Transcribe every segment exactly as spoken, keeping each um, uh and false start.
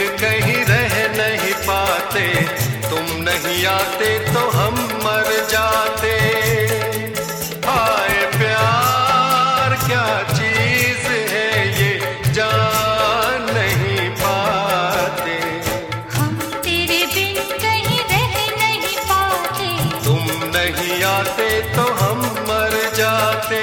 कहीं रह नहीं पाते, तुम नहीं आते तो हम मर जाते। हाय प्यार क्या चीज है ये जान नहीं पाते। हम तेरे बिन कहीं रह नहीं पाते, तुम नहीं आते तो हम मर जाते।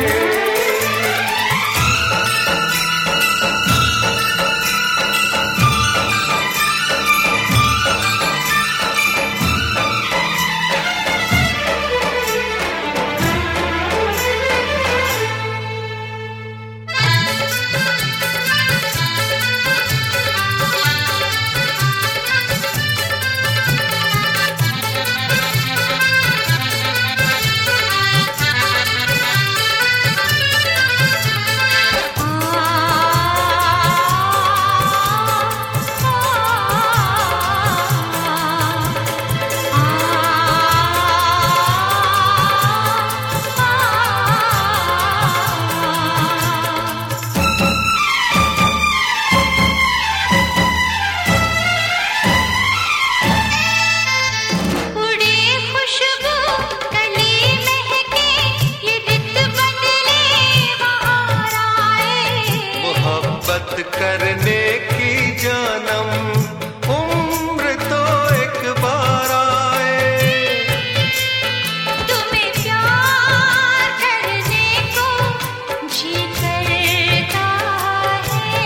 करने की जन्म उम्र तो एक बार आए। तुम्हें प्यार करने को जी करता है,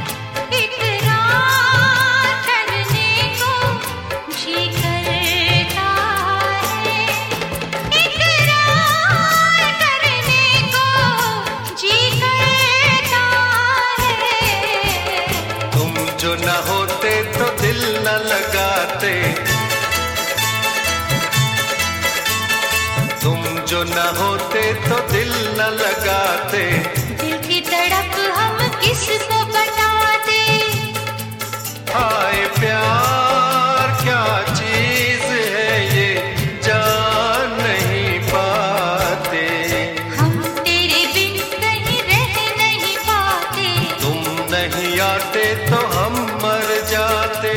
इकरार करने को जी करता है, इकरार करने को जी करता है। तुम जो न होते तो दिल न लगाते, तुम जो न होते तो दिल न लगाते। दिल की तड़प हम किसको बताते। हाय प्यार क्या चीज है ये जान नहीं पाते। हम तेरे बिन कहीं रह नहीं पाते, तुम नहीं आते तो हम मर जाते।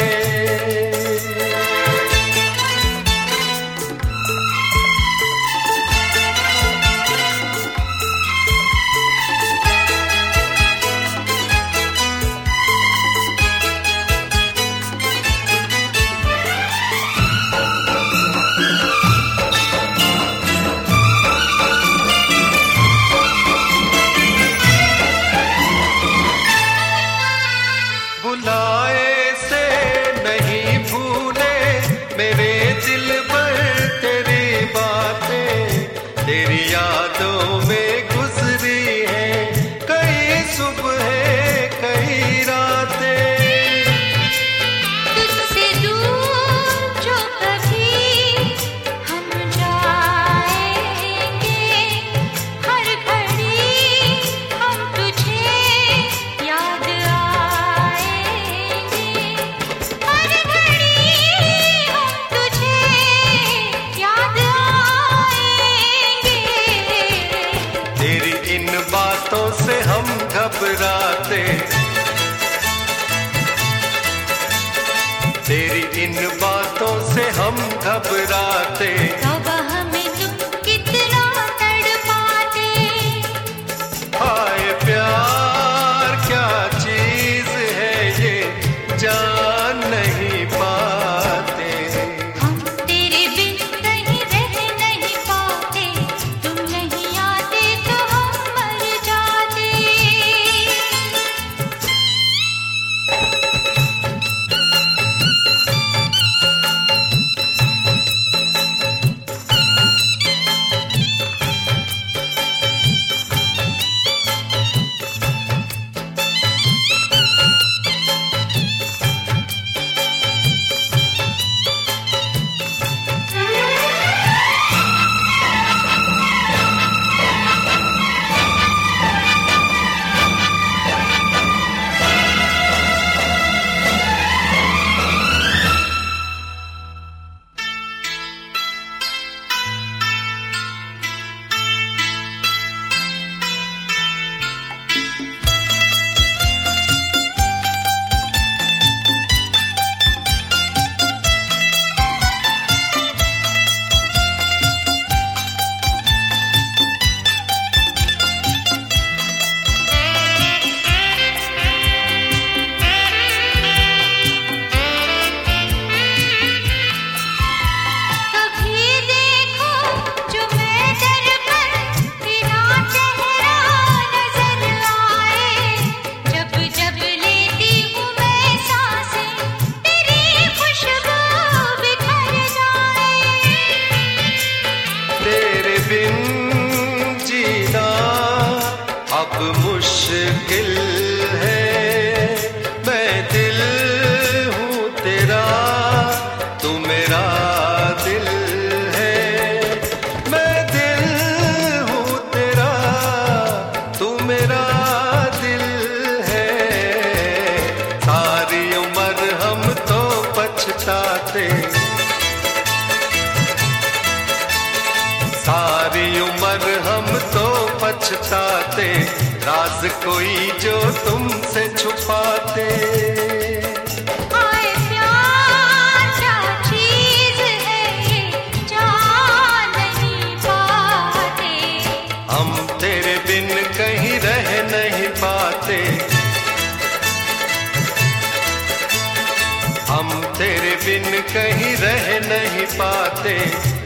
बुलाए से नहीं भूले मेरे दिल पर तेरी बातें, तेरी यादों में गुजरी है कई सुबह कई रातें। तुझसे दूर जो कभी हम जाएंगे, हर घड़ी हम तुझे याद आएंगे, हर घड़ी हम तुझे याद आएंगे। तेरी इन बातों से हम घबराते, तेरी इन बातों से हम घबराते। तब हमें तुम कितना तड़पाते। हाय प्यार क्या चीज है ये जान नहीं पाते। हम तेरे बिन कहीं रह नहीं पाते, तुम नहीं आते तो हम मर जाते। जाते। सारी उम्र हम तो पछताते, राज कोई जो तुमसे छुपाते। कहीं रह नहीं पाते, हम तेरे बिन कहीं रह नहीं पाते।